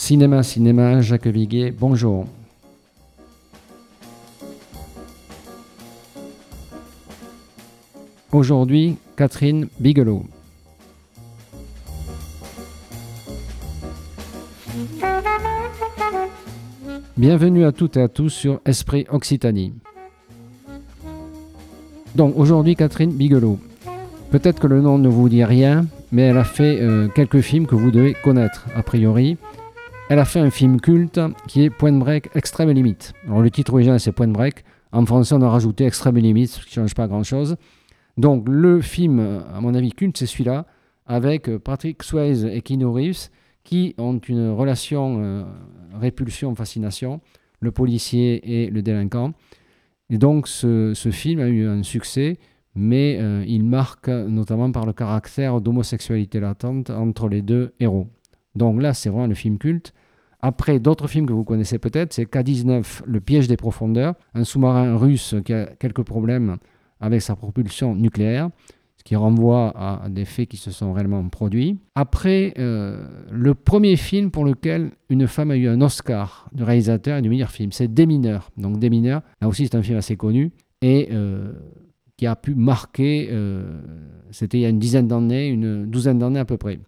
Cinéma, Jacques Viguier, bonjour. Aujourd'hui, Catherine Bigelow. Bienvenue à toutes et à tous sur Esprit Occitanie. Donc aujourd'hui, Catherine Bigelow. Peut-être que le nom ne vous dit rien, mais elle a fait quelques films que vous devez connaître, a priori. Elle a fait un film culte qui est Point Break, Extrême Limite. Alors le titre original c'est Point Break. En français on a rajouté Extrême Limite, ce qui ne change pas grand-chose. Donc le film, à mon avis culte, c'est celui-là, avec Patrick Swayze et Keanu Reeves, qui ont une relation répulsion-fascination, le policier et le délinquant. Et donc ce film a eu un succès, mais il marque notamment par le caractère d'homosexualité latente entre les deux héros. Donc là, c'est vraiment le film culte. Après, d'autres films que vous connaissez peut-être, c'est K-19, Le piège des profondeurs, un sous-marin russe qui a quelques problèmes avec sa propulsion nucléaire, ce qui renvoie à des faits qui se sont réellement produits. Après, le premier film pour lequel une femme a eu un Oscar de réalisateur et du meilleur film, c'est Des mineurs. Donc Des mineurs, là aussi c'est un film assez connu et qui a pu marquer, c'était il y a une douzaine d'années à peu près.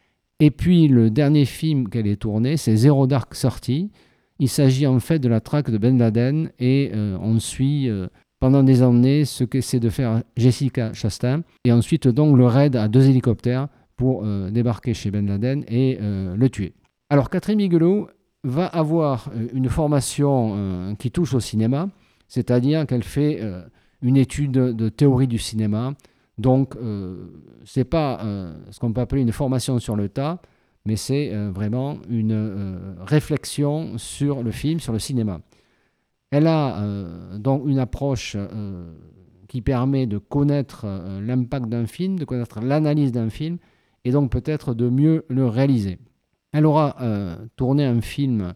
Et puis le dernier film qu'elle ait tourné, c'est Zero Dark Thirty. Il s'agit en fait de la traque de Ben Laden et on suit pendant des années ce qu'essaie de faire Jessica Chastain. Et ensuite donc le raid à 2 hélicoptères pour débarquer chez Ben Laden et le tuer. Alors Catherine Bigelow va avoir une formation qui touche au cinéma, c'est-à-dire qu'elle fait une étude de théorie du cinéma. Donc, ce n'est pas ce qu'on peut appeler une formation sur le tas, mais c'est vraiment une réflexion sur le film, sur le cinéma. Elle a donc une approche qui permet de connaître l'impact d'un film, de connaître l'analyse d'un film, et donc peut-être de mieux le réaliser. Elle aura tourné un film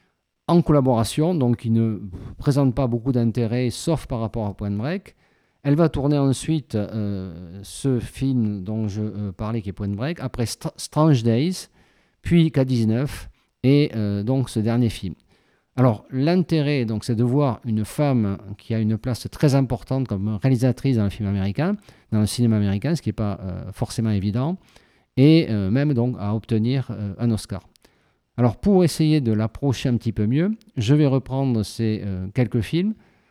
en collaboration, donc qui ne présente pas beaucoup d'intérêt, sauf par rapport à Point Break. Elle va tourner ensuite ce film dont je parlais, qui est Point Break, après Strange Days, puis K-19, et donc ce dernier film. Alors, l'intérêt, donc, c'est de voir une femme qui a une place très importante comme réalisatrice dans le film américain, dans le cinéma américain, ce qui n'est pas forcément évident, et même donc à obtenir un Oscar. Alors, pour essayer de l'approcher un petit peu mieux, je vais reprendre ces quelques films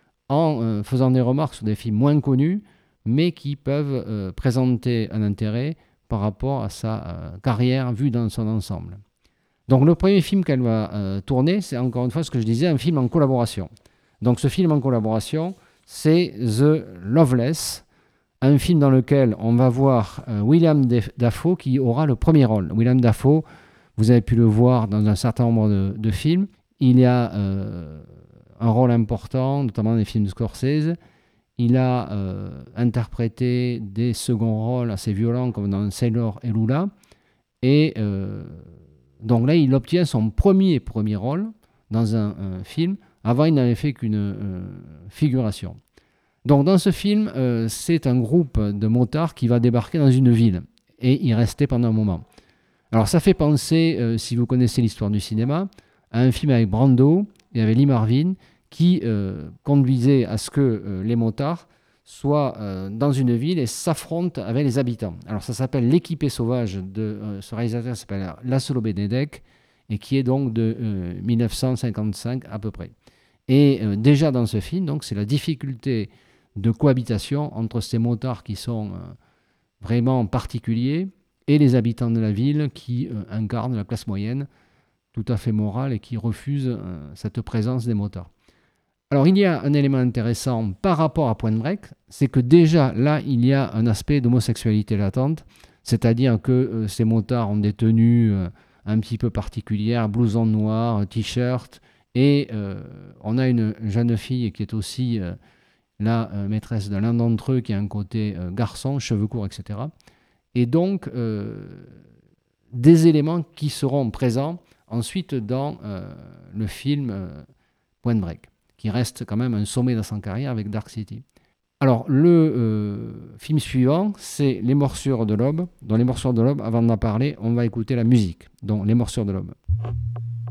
en faisant des remarques sur des films moins connus, mais qui peuvent présenter un intérêt par rapport à sa carrière vue dans son ensemble. Donc le premier film qu'elle va tourner, c'est encore une fois ce que je disais, un film en collaboration. Donc ce film en collaboration, c'est The Loveless, un film dans lequel on va voir William Dafoe qui aura le premier rôle. William Dafoe, vous avez pu le voir dans un certain nombre de films. Il y a un rôle important, notamment dans les films de Scorsese. Il a interprété des seconds rôles assez violents, comme dans Sailor et Lula. Et donc là, il obtient son premier rôle dans un film. Avant, il n'avait fait qu'une figuration. Donc dans ce film, c'est un groupe de motards qui va débarquer dans une ville et y rester pendant un moment. Alors ça fait penser, si vous connaissez l'histoire du cinéma, à un film avec Brando. Il y avait Lee Marvin qui conduisait à ce que les motards soient dans une ville et s'affrontent avec les habitants. Alors ça s'appelle L'équipé sauvage de ce réalisateur s'appelle Laszlo Benedek et qui est donc de 1955 à peu près. Et déjà dans ce film, donc, c'est la difficulté de cohabitation entre ces motards qui sont vraiment particuliers et les habitants de la ville qui incarnent la classe moyenne tout à fait morale et qui refusent cette présence des motards. Alors il y a un élément intéressant par rapport à Point Break, c'est que déjà là il y a un aspect d'homosexualité latente, c'est-à-dire que ces motards ont des tenues un petit peu particulières, blouson noir, t-shirt, et on a une jeune fille qui est aussi la maîtresse de l'un d'entre eux qui a un côté garçon, cheveux courts, etc. Et donc des éléments qui seront présents ensuite dans le film Point Break, qui reste quand même un sommet dans sa carrière avec Dark City. Alors, le film suivant, c'est Les Morsures de l'Aube. Dans Les Morsures de l'Aube, avant d'en parler, on va écouter la musique. Donc, Les Morsures de l'Aube.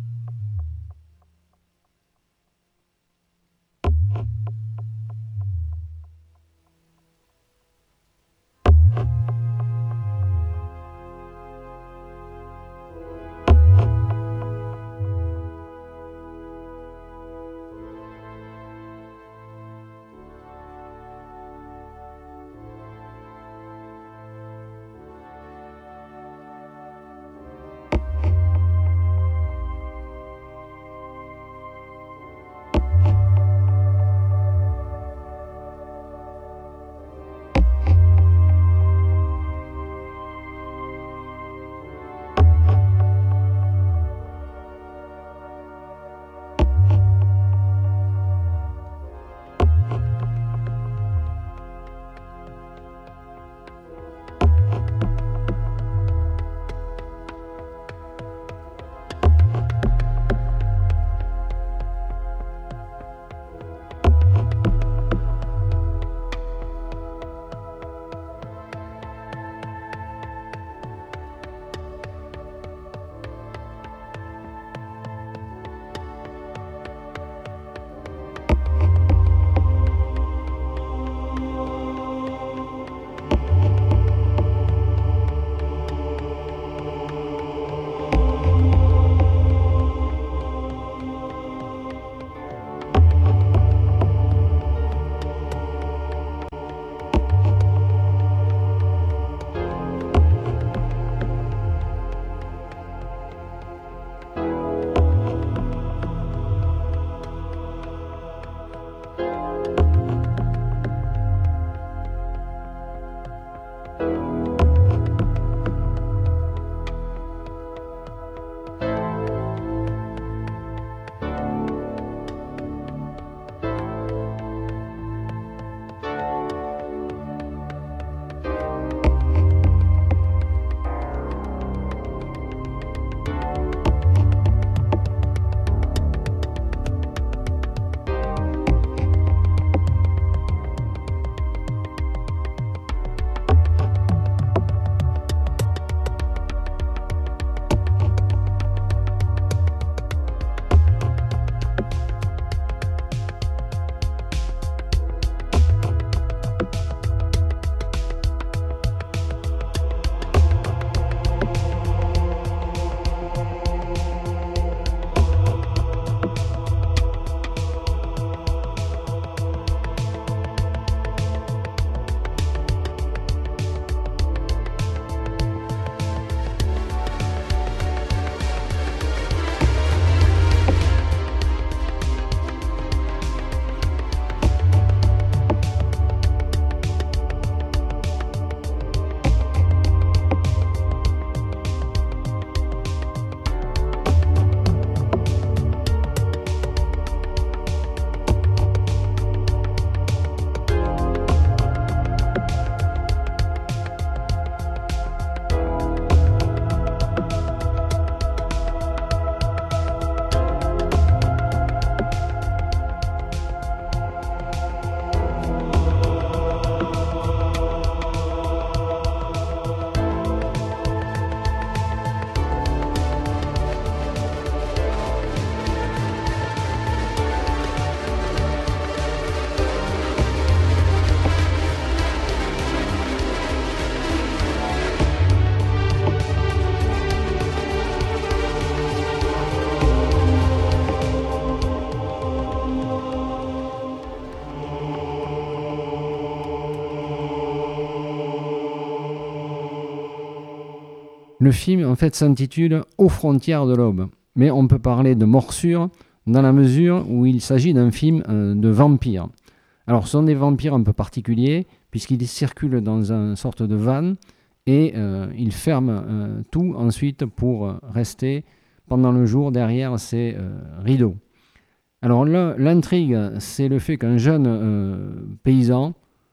Le film, en fait, s'intitule Aux frontières de l'aube. Mais on peut parler de morsure dans la mesure où il s'agit d'un film de vampires. Alors, ce sont des vampires un peu particuliers, puisqu'ils circulent dans une sorte de van et ils ferment tout ensuite pour rester pendant le jour derrière ces rideaux. Alors là, l'intrigue, c'est le fait qu'un jeune paysan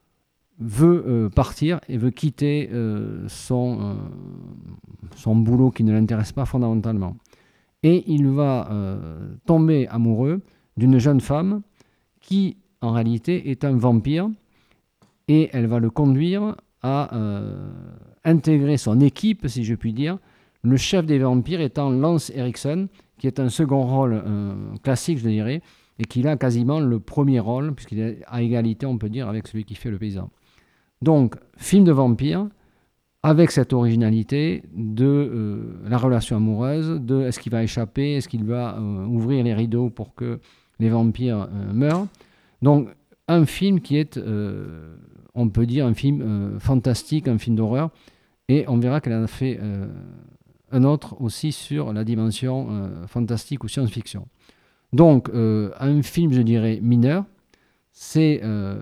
veut partir et veut quitter son boulot qui ne l'intéresse pas fondamentalement. Et il va tomber amoureux d'une jeune femme qui, en réalité, est un vampire, et elle va le conduire à intégrer son équipe, si je puis dire, le chef des vampires étant Lance Henriksen, qui est un second rôle classique, je dirais, et qui a quasiment le premier rôle, puisqu'il est à égalité, on peut dire, avec celui qui fait le paysan. Donc, film de vampire, avec cette originalité de la relation amoureuse, de est-ce qu'il va échapper, est-ce qu'il va ouvrir les rideaux pour que les vampires meurent. Donc, un film qui est, on peut dire, un film fantastique, un film d'horreur, et on verra qu'elle en a fait un autre aussi sur la dimension fantastique ou science-fiction. Donc, un film, je dirais, mineur, c'est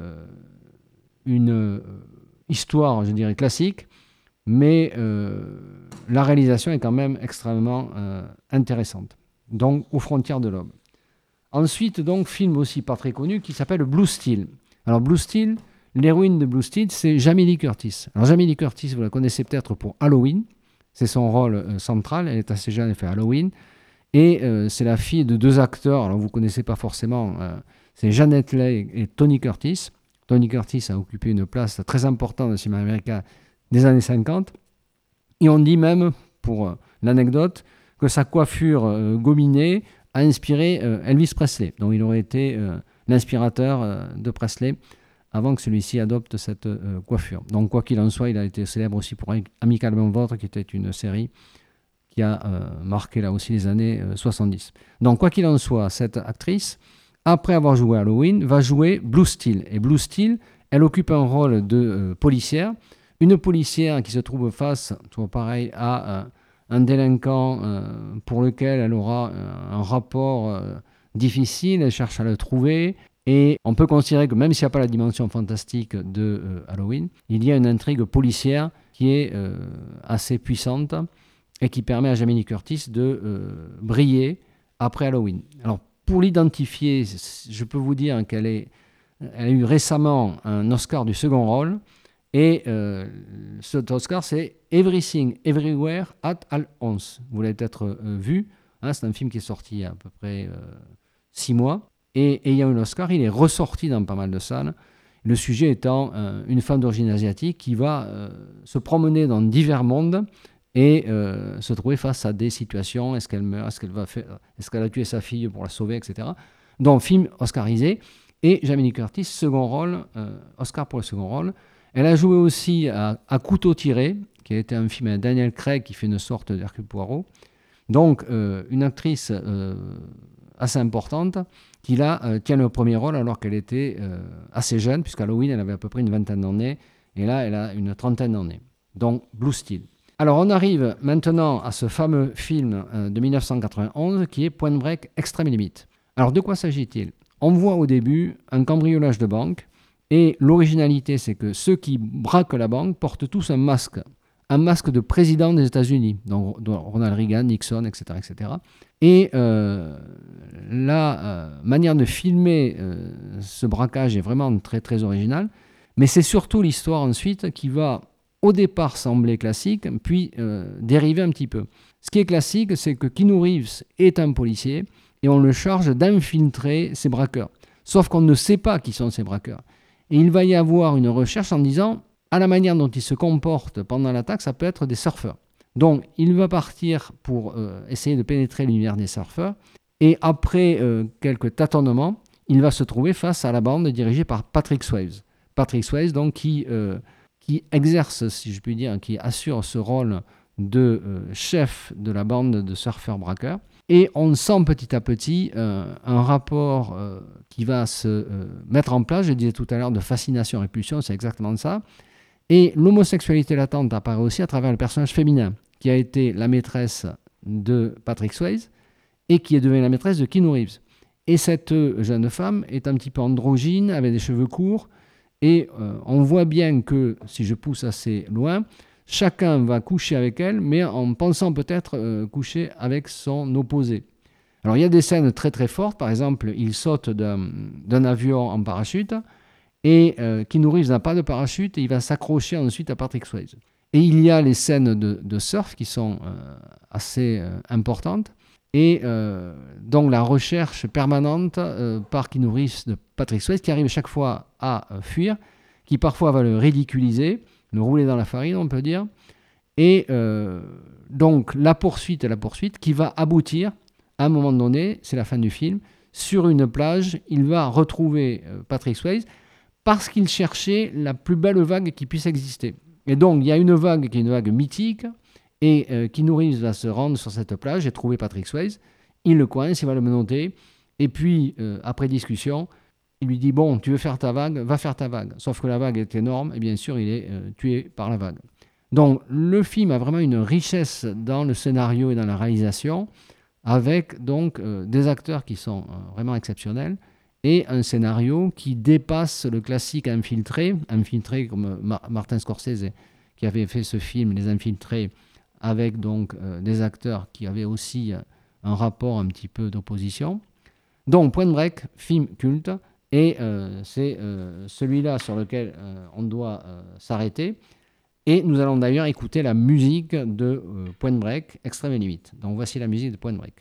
une histoire, je dirais, classique, mais la réalisation est quand même extrêmement intéressante. Donc, Aux frontières de l'aube. Ensuite, donc, film aussi pas très connu qui s'appelle Blue Steel. Alors, Blue Steel, l'héroïne de Blue Steel, c'est Jamie Lee Curtis. Alors, Jamie Lee Curtis, vous la connaissez peut-être pour Halloween. C'est son rôle central. Elle est assez jeune, elle fait Halloween. Et c'est la fille de deux acteurs, alors vous ne connaissez pas forcément, c'est Janet Leigh et Tony Curtis. Tony Curtis a occupé une place très importante dans le cinéma américain des années 50. Et on dit même, pour l'anecdote, que sa coiffure gominée a inspiré Elvis Presley. Donc il aurait été l'inspirateur de Presley avant que celui-ci adopte cette coiffure. Donc quoi qu'il en soit, il a été célèbre aussi pour Amicalement Vôtre, qui était une série qui a marqué là aussi les années 70. Donc quoi qu'il en soit, cette actrice, après avoir joué Halloween, va jouer Blue Steel. Et Blue Steel, elle occupe un rôle de policière, une policière qui se trouve face, toujours pareil, à un délinquant pour lequel elle aura un rapport difficile, elle cherche à le trouver, Et on peut considérer que même s'il n'y a pas la dimension fantastique de Halloween, il y a une intrigue policière qui est assez puissante et qui permet à Jamie Lee Curtis de briller après Halloween. Alors, pour l'identifier, je peux vous dire qu'elle a eu récemment un Oscar du second rôle. Et cet Oscar, c'est Everything, Everywhere, at All Once. Vous l'avez peut-être vu. Hein, c'est un film qui est sorti il y a à peu près 6 mois. Et ayant eu l'Oscar, il est ressorti dans pas mal de salles. Le sujet étant une femme d'origine asiatique qui va se promener dans divers mondes et se trouver face à des situations. Est-ce qu'elle meurt? Est-ce qu'elle a tué sa fille pour la sauver, etc. Donc, film oscarisé. Et Jamie Lee Curtis, second rôle, Oscar pour le second rôle. Elle a joué aussi à Couteau tiré, qui a été un film avec Daniel Craig qui fait une sorte d'Hercule Poirot. Donc, une actrice assez importante qui là tient le premier rôle alors qu'elle était assez jeune, puisqu'à Halloween, elle avait à peu près une vingtaine d'années, et là, elle a une trentaine d'années. Donc, Blue Steel. Alors, on arrive maintenant à ce fameux film de 1991 qui est Point Break Extreme Limit. Alors, de quoi s'agit-il? On voit au début un cambriolage de banque. Et l'originalité, c'est que ceux qui braquent la banque portent tous un masque de président des États-Unis, donc Ronald Reagan, Nixon, etc. etc. Et la manière de filmer ce braquage est vraiment très très originale, mais c'est surtout l'histoire ensuite qui va au départ sembler classique, puis dériver un petit peu. Ce qui est classique, c'est que Keanu Reeves est un policier et on le charge d'infiltrer ces braqueurs. Sauf qu'on ne sait pas qui sont ces braqueurs. Et il va y avoir une recherche en disant, à la manière dont ils se comportent pendant l'attaque, ça peut être des surfeurs. Donc, il va partir pour essayer de pénétrer l'univers des surfeurs. Et après quelques tâtonnements, il va se trouver face à la bande dirigée par Patrick Swayze. Patrick Swayze, donc, qui exerce, si je puis dire, qui assure ce rôle de chef de la bande de surfeurs braqueurs. Et on sent petit à petit un rapport qui va se mettre en place, je disais tout à l'heure, de fascination-répulsion, c'est exactement ça. Et l'homosexualité latente apparaît aussi à travers le personnage féminin, qui a été la maîtresse de Patrick Swayze et qui est devenue la maîtresse de Keanu Reeves. Et cette jeune femme est un petit peu androgyne, avec des cheveux courts, et on voit bien que, si je pousse assez loin, chacun va coucher avec elle, mais en pensant peut-être coucher avec son opposé. Alors il y a des scènes très très fortes, par exemple, il saute d'un avion en parachute, et Keanu Reeves n'a pas de parachute, et il va s'accrocher ensuite à Patrick Swayze. Et il y a les scènes de surf qui sont assez importantes, et donc la recherche permanente par Keanu Reeves de Patrick Swayze, qui arrive chaque fois à fuir, qui parfois va le ridiculiser, le rouler dans la farine, on peut dire. Et donc, la poursuite qui va aboutir, à un moment donné, c'est la fin du film, sur une plage, il va retrouver Patrick Swayze parce qu'il cherchait la plus belle vague qui puisse exister. Et donc, il y a une vague qui est une vague mythique, et Keanu Reeves va se rendre sur cette plage et trouver Patrick Swayze. Il le coince, il va le menotter, et puis, après discussion, il lui dit, bon, tu veux faire ta vague, va faire ta vague. Sauf que la vague est énorme, et bien sûr, il est tué par la vague. Donc, le film a vraiment une richesse dans le scénario et dans la réalisation, avec donc des acteurs qui sont vraiment exceptionnels, et un scénario qui dépasse le classique infiltré comme Martin Scorsese, qui avait fait ce film, Les Infiltrés, avec donc des acteurs qui avaient aussi un rapport un petit peu d'opposition. Donc, Point Break, film culte, et c'est celui-là sur lequel on doit s'arrêter. Et nous allons d'ailleurs écouter la musique de Point Break, Extreme Limit. Donc voici la musique de Point Break.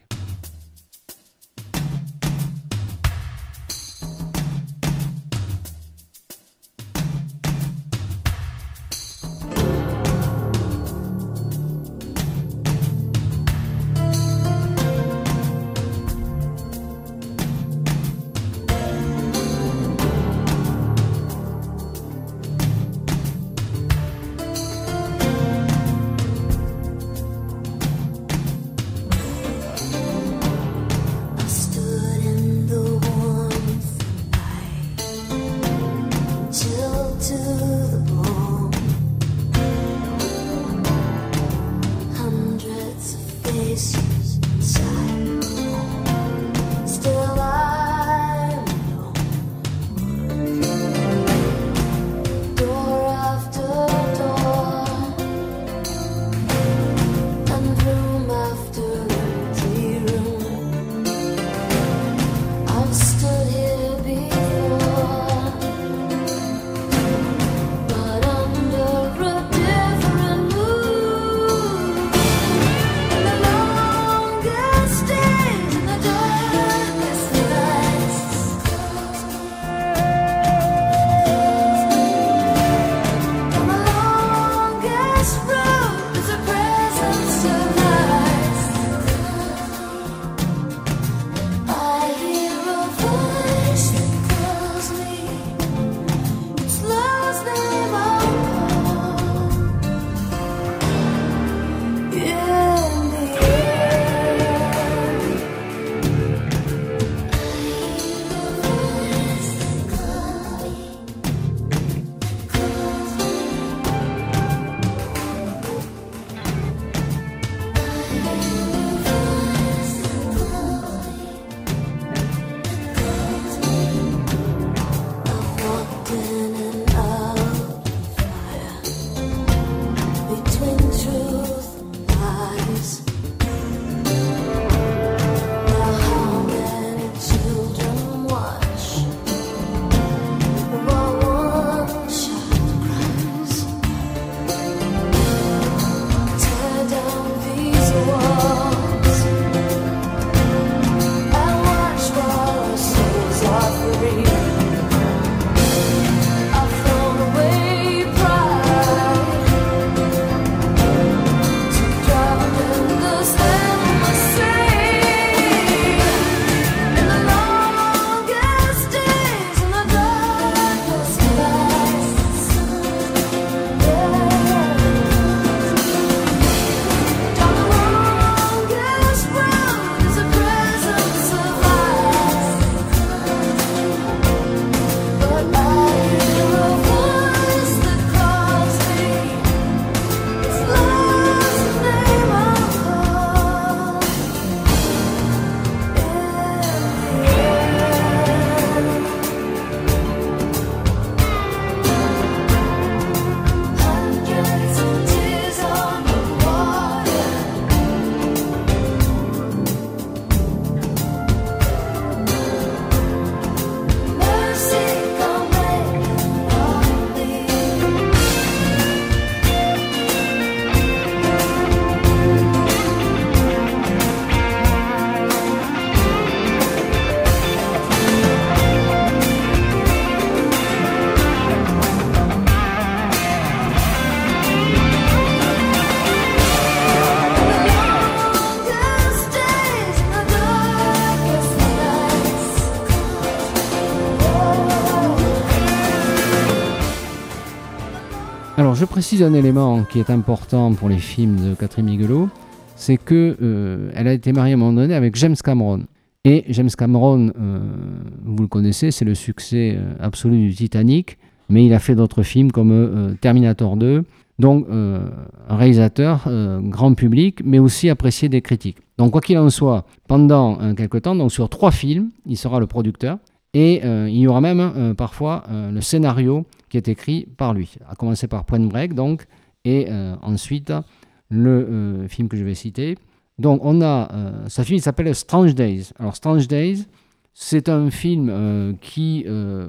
je précise un élément qui est important pour les films de Catherine Bigelow, c'est que elle a été mariée à un moment donné avec James Cameron. Et James Cameron, vous le connaissez, c'est le succès absolu du Titanic, mais il a fait d'autres films comme Terminator 2, donc un réalisateur grand public, mais aussi apprécié des critiques. Donc quoi qu'il en soit, pendant quelques temps, donc sur 3 films, il sera le producteur, et il y aura même parfois le scénario qui est écrit par lui, à commencer par Point Break, donc, et ensuite le film que je vais citer. Donc on a, ce film il s'appelle Strange Days. Alors Strange Days, c'est un film qui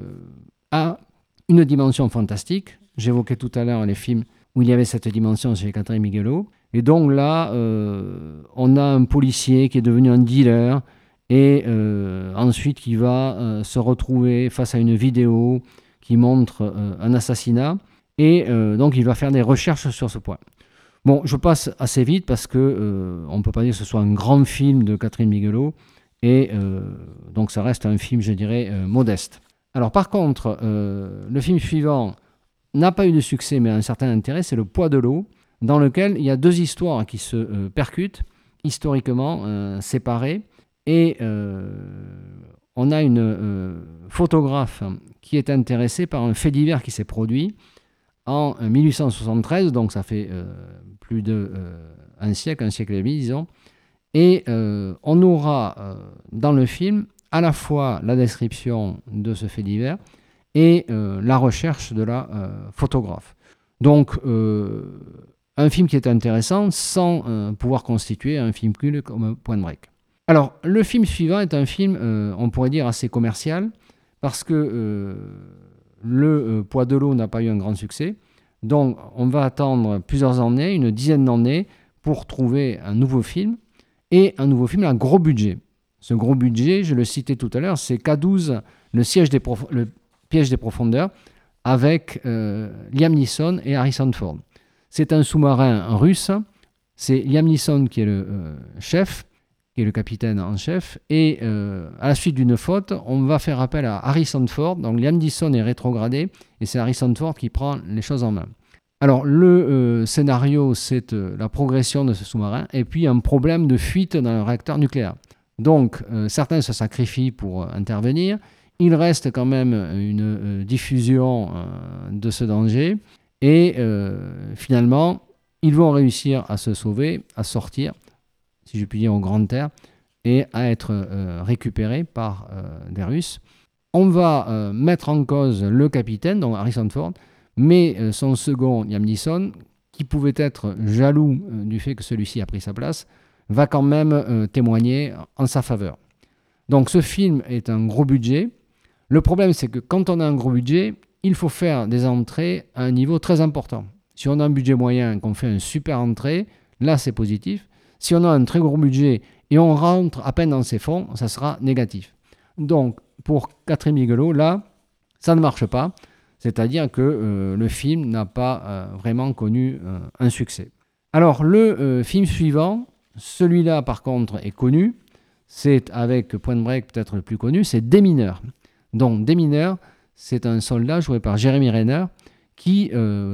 a une dimension fantastique. J'évoquais tout à l'heure les films où il y avait cette dimension chez Catherine Bigelow. Et donc là, on a un policier qui est devenu un dealer et ensuite qui va se retrouver face à une vidéo qui montre un assassinat. Et donc il va faire des recherches sur ce point. Bon, je passe assez vite parce que on ne peut pas dire que ce soit un grand film de Catherine Bigelow et donc ça reste un film, je dirais, modeste. Alors par contre, le film suivant n'a pas eu de succès mais a un certain intérêt, c'est Le Poids de l'eau, dans lequel il y a 2 histoires qui se percutent, historiquement séparées, et on a une photographe qui est intéressée par un fait divers qui s'est produit en 1873, donc ça fait plus d'un siècle, un siècle et demi, disons. Et on aura dans le film à la fois la description de ce fait divers et la recherche de la photographe. Donc, un film qui est intéressant sans pouvoir constituer un film culte comme Point Break. Alors, le film suivant est un film, on pourrait dire, assez commercial, parce que Le Poids de l'eau n'a pas eu un grand succès. Donc, on va attendre plusieurs années, une dizaine d'années, pour trouver un nouveau film, et un nouveau film à gros budget. Ce gros budget, je le citais tout à l'heure, c'est K-12, le piège des profondeurs, avec Liam Neeson et Harrison Ford. C'est un sous-marin russe, c'est Liam Neeson qui est le chef, qui est le capitaine en chef, et à la suite d'une faute, on va faire appel à Harrison Ford. Donc Liam Neeson est rétrogradé et c'est Harrison Ford qui prend les choses en main. Alors le scénario, c'est la progression de ce sous-marin et puis un problème de fuite dans le réacteur nucléaire. Donc certains se sacrifient pour intervenir. Il reste quand même une diffusion de ce danger et finalement, ils vont réussir à se sauver, à sortir, si je puis dire, au grand air, et à être récupéré par des Russes. On va mettre en cause le capitaine, donc Harrison Ford, mais son second, Liam Neeson, qui pouvait être jaloux du fait que celui-ci a pris sa place, va quand même témoigner en sa faveur. Donc ce film est un gros budget. Le problème, c'est que quand on a un gros budget, il faut faire des entrées à un niveau très important. Si on a un budget moyen et qu'on fait une super entrée, là c'est positif. Si on a un très gros budget et on rentre à peine dans ses fonds, ça sera négatif. Donc, pour Catherine Bigelow, là, ça ne marche pas. C'est-à-dire que le film n'a pas vraiment connu un succès. Alors, le film suivant, celui-là, par contre, est connu. C'est avec Point Break, peut-être le plus connu, c'est Démineur. Donc, Démineur, c'est un soldat joué par Jeremy Renner qui,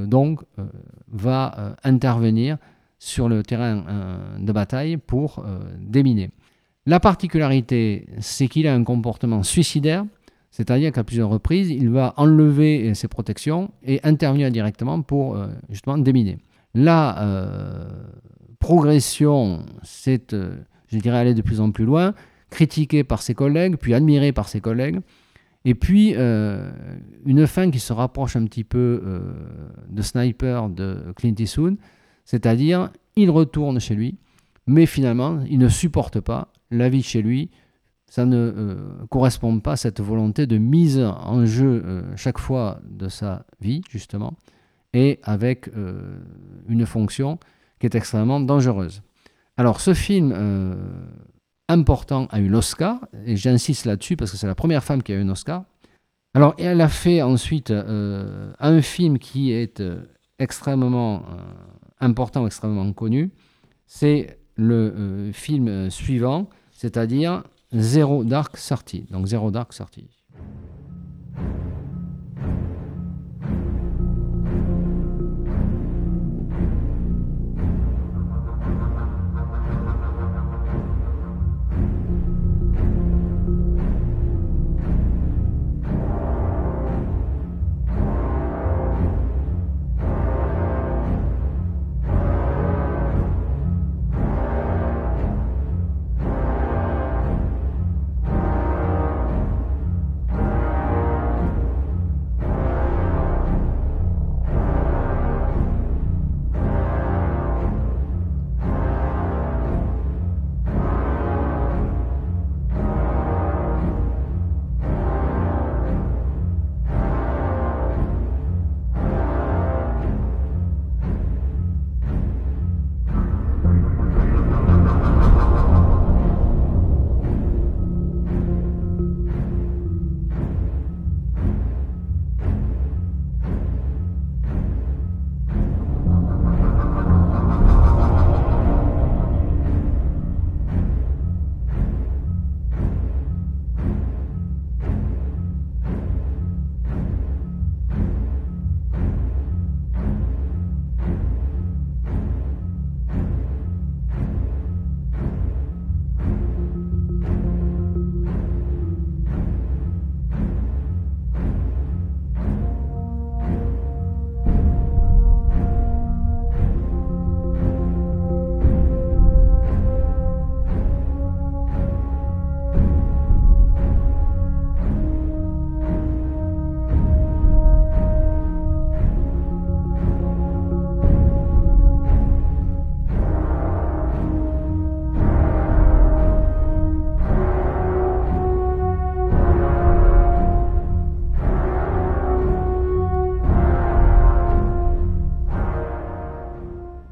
va intervenir sur le terrain de bataille pour déminer. La particularité, c'est qu'il a un comportement suicidaire, c'est-à-dire qu'à plusieurs reprises, il va enlever ses protections et intervenir directement pour justement déminer. La progression, c'est, je dirais, aller de plus en plus loin, critiqué par ses collègues, puis admiré par ses collègues, et puis une fin qui se rapproche un petit peu de Sniper de Clint Eastwood, c'est-à-dire, il retourne chez lui, mais finalement, il ne supporte pas la vie chez lui. Ça ne correspond pas à cette volonté de mise en jeu chaque fois de sa vie, justement, et avec une fonction qui est extrêmement dangereuse. Alors, ce film important a eu l'Oscar, et j'insiste là-dessus parce que c'est la première femme qui a eu un Oscar. Alors, elle a fait ensuite un film qui est extrêmement important, extrêmement connu, c'est le film suivant, c'est-à-dire Zero Dark Thirty. Donc Zero Dark Thirty.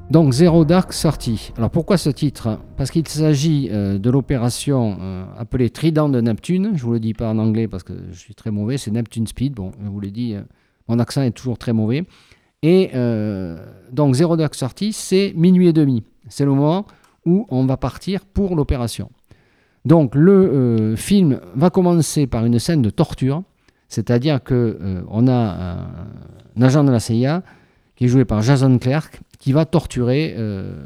Donc Zero Dark Thirty. Alors pourquoi ce titre? Parce qu'il s'agit de l'opération appelée Trident de Neptune. Je ne vous le dis pas en anglais parce que je suis très mauvais. C'est Neptune Speed. Bon, je vous l'ai dit, mon accent est toujours très mauvais. Et donc Zero Dark Thirty, c'est minuit et demi. C'est le moment où on va partir pour l'opération. Donc le film va commencer par une scène de torture. C'est-à-dire qu'on a un agent de la CIA qui est joué par Jason Clarke, qui va torturer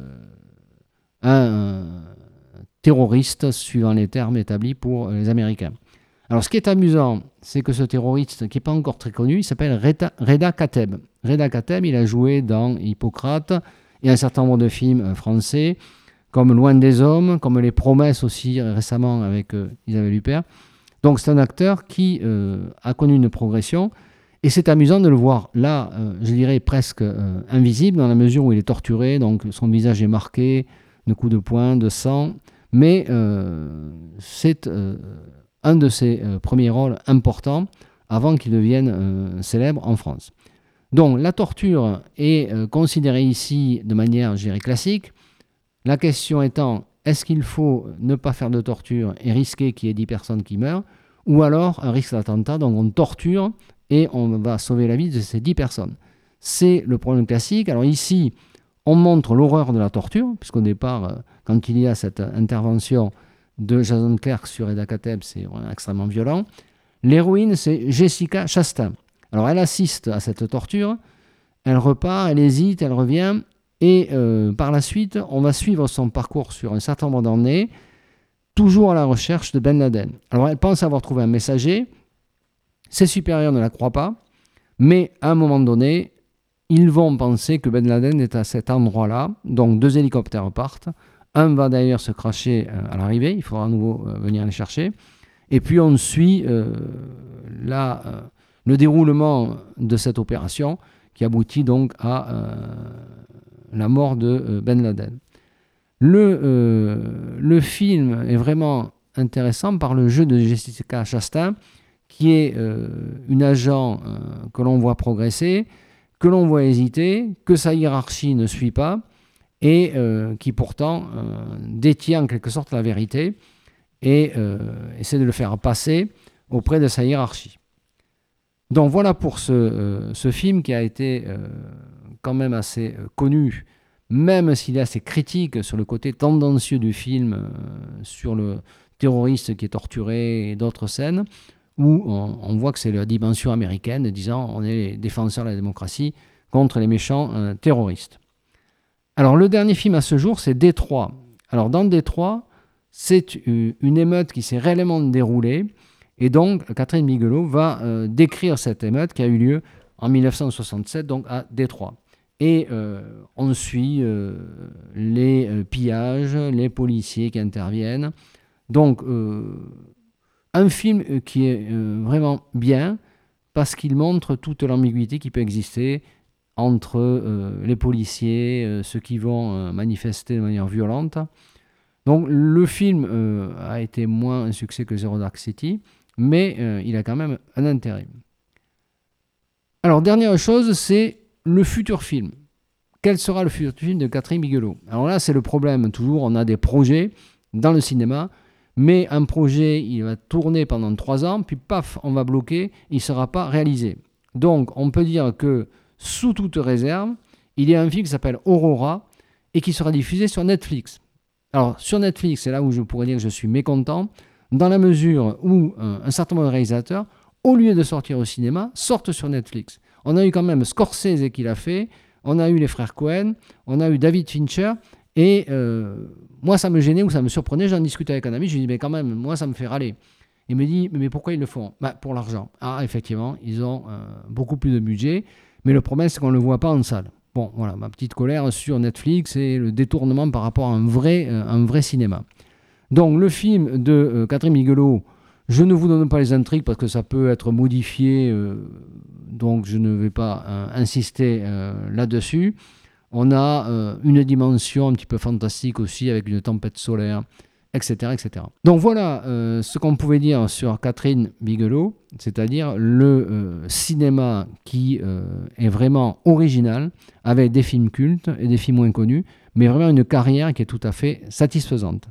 un terroriste, suivant les termes établis pour les Américains. Alors, ce qui est amusant, c'est que ce terroriste, qui n'est pas encore très connu, il s'appelle Reda Kateb. Reda Kateb, il a joué dans Hippocrate et un certain nombre de films français, comme Loin des Hommes, comme Les Promesses aussi, récemment avec Isabelle Huppert. Donc, c'est un acteur qui a connu une progression. Et c'est amusant de le voir là, je dirais presque invisible, dans la mesure où il est torturé, donc son visage est marqué de coups de poing, de sang, mais c'est un de ses premiers rôles importants avant qu'il devienne célèbre en France. Donc la torture est considérée ici de manière, je dirais, classique. La question étant, est-ce qu'il faut ne pas faire de torture et risquer qu'il y ait 10 personnes qui meurent, ou alors un risque d'attentat, donc on torture et on va sauver la vie de ces 10 personnes. C'est le problème classique. Alors ici, on montre l'horreur de la torture, puisqu'au départ, quand il y a cette intervention de Jason Clarke sur Reda Kateb, c'est extrêmement violent. L'héroïne, c'est Jessica Chastain. Alors elle assiste à cette torture, elle repart, elle hésite, elle revient, et par la suite, on va suivre son parcours sur un certain nombre d'années, toujours à la recherche de Ben Laden. Alors elle pense avoir trouvé un messager. Ses supérieurs ne la croient pas, mais à un moment donné, ils vont penser que Ben Laden est à cet endroit-là. Donc 2 hélicoptères partent. Un va d'ailleurs se crasher à l'arrivée, il faudra à nouveau venir les chercher. Et puis on suit le déroulement de cette opération qui aboutit donc à la mort de Ben Laden. Le film est vraiment intéressant par le jeu de Jessica Chastain, qui est une agent que l'on voit progresser, que l'on voit hésiter, que sa hiérarchie ne suit pas, et qui pourtant détient en quelque sorte la vérité et essaie de le faire passer auprès de sa hiérarchie. Donc voilà pour ce film qui a été quand même assez connu, même s'il est assez critique sur le côté tendancieux du film, sur le terroriste qui est torturé et d'autres scènes, où on voit que c'est la dimension américaine, disant on est les défenseurs de la démocratie contre les méchants terroristes. Alors le dernier film à ce jour, c'est Détroit. Alors dans Détroit, c'est une émeute qui s'est réellement déroulée, et donc Catherine Bigelow va décrire cette émeute qui a eu lieu en 1967, donc à Détroit. Et on suit les pillages, les policiers qui interviennent. Donc un film qui est vraiment bien parce qu'il montre toute l'ambiguïté qui peut exister entre les policiers, ceux qui vont manifester de manière violente. Donc le film a été moins un succès que Zero Dark City, mais il a quand même un intérêt. Alors dernière chose, c'est le futur film. Quel sera le futur film de Catherine Bigelow? Alors là, c'est le problème. Toujours, on a des projets dans le cinéma, mais un projet, il va tourner pendant 3 ans, puis paf, on va bloquer, il ne sera pas réalisé. Donc, on peut dire que, sous toute réserve, il y a un film qui s'appelle Aurora et qui sera diffusé sur Netflix. Alors, sur Netflix, c'est là où je pourrais dire que je suis mécontent, dans la mesure où un certain nombre de réalisateurs, au lieu de sortir au cinéma, sortent sur Netflix. On a eu quand même Scorsese qui l'a fait, on a eu les frères Cohen, on a eu David Fincher, et moi ça me gênait ou ça me surprenait, j'en discutais avec un ami, je lui dis mais quand même, moi ça me fait râler. Il me dit mais pourquoi ils le font? Pour l'argent. Ah effectivement, ils ont beaucoup plus de budget, mais le problème c'est qu'on ne le voit pas en salle. Bon voilà, ma petite colère sur Netflix et le détournement par rapport à un vrai cinéma. Donc le film de Catherine Bigelow, je ne vous donne pas les intrigues parce que ça peut être modifié, donc je ne vais pas insister là-dessus. On a une dimension un petit peu fantastique aussi avec une tempête solaire etc. etc. Donc voilà ce qu'on pouvait dire sur Catherine Bigelow, c'est-à-dire le cinéma qui est vraiment original, avec des films cultes et des films moins connus, mais vraiment une carrière qui est tout à fait satisfaisante.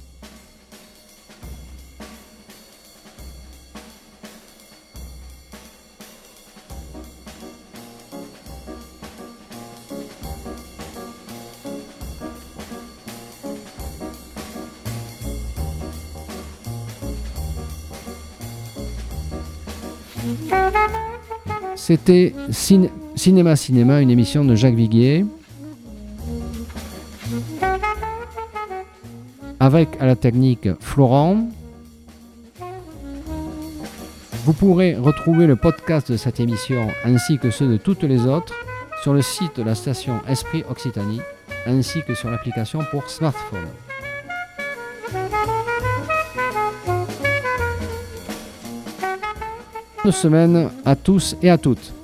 C'était Cinéma, une émission de Jacques Viguier, avec à la technique Florent. Vous pourrez retrouver le podcast de cette émission ainsi que ceux de toutes les autres sur le site de la station Esprit Occitanie ainsi que sur l'application pour smartphone. Bonne semaine à tous et à toutes.